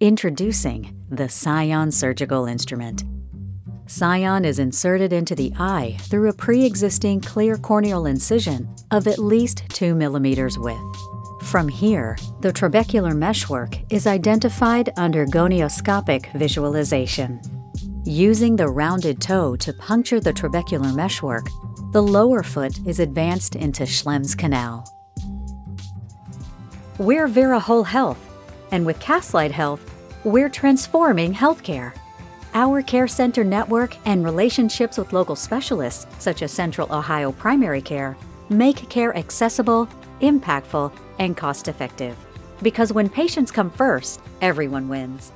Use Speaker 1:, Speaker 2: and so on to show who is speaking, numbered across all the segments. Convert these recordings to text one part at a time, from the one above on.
Speaker 1: Introducing the SION surgical instrument. SION is inserted into the eye through a pre-existing clear corneal incision of at least 2 millimeters width. From here, the trabecular meshwork is identified under gonioscopic visualization. Using the rounded toe to puncture the trabecular meshwork, the lower foot is advanced into Schlemm's canal. We're Vera Whole Health, and with Castlight Health, we're transforming healthcare. Our care center network and relationships with local specialists, such as Central Ohio Primary Care, make care accessible, impactful, and cost-effective. Because when patients come first, everyone wins.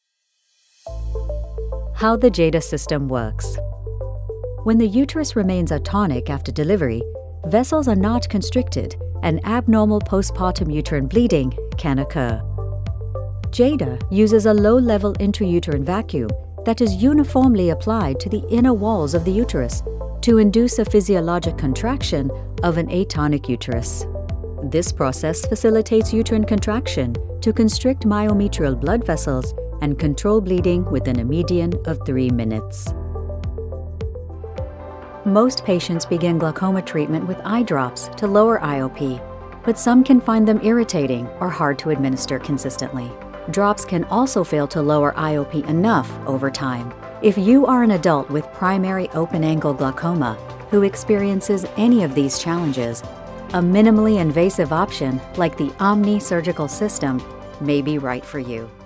Speaker 1: How the JADA system works. When the uterus remains atonic after delivery, vessels are not constricted, and abnormal postpartum uterine bleeding can occur. JADA uses a low-level intrauterine vacuum that is uniformly applied to the inner walls of the uterus to induce a physiologic contraction of an atonic uterus. This process facilitates uterine contraction to constrict myometrial blood vessels and control bleeding within a median of 3 minutes. Most patients begin glaucoma treatment with eye drops to lower IOP, but some can find them irritating or hard to administer consistently. Drops can also fail to lower IOP enough over time. If you are an adult with primary open-angle glaucoma who experiences any of these challenges, a minimally invasive option like the OMNI surgical system may be right for you.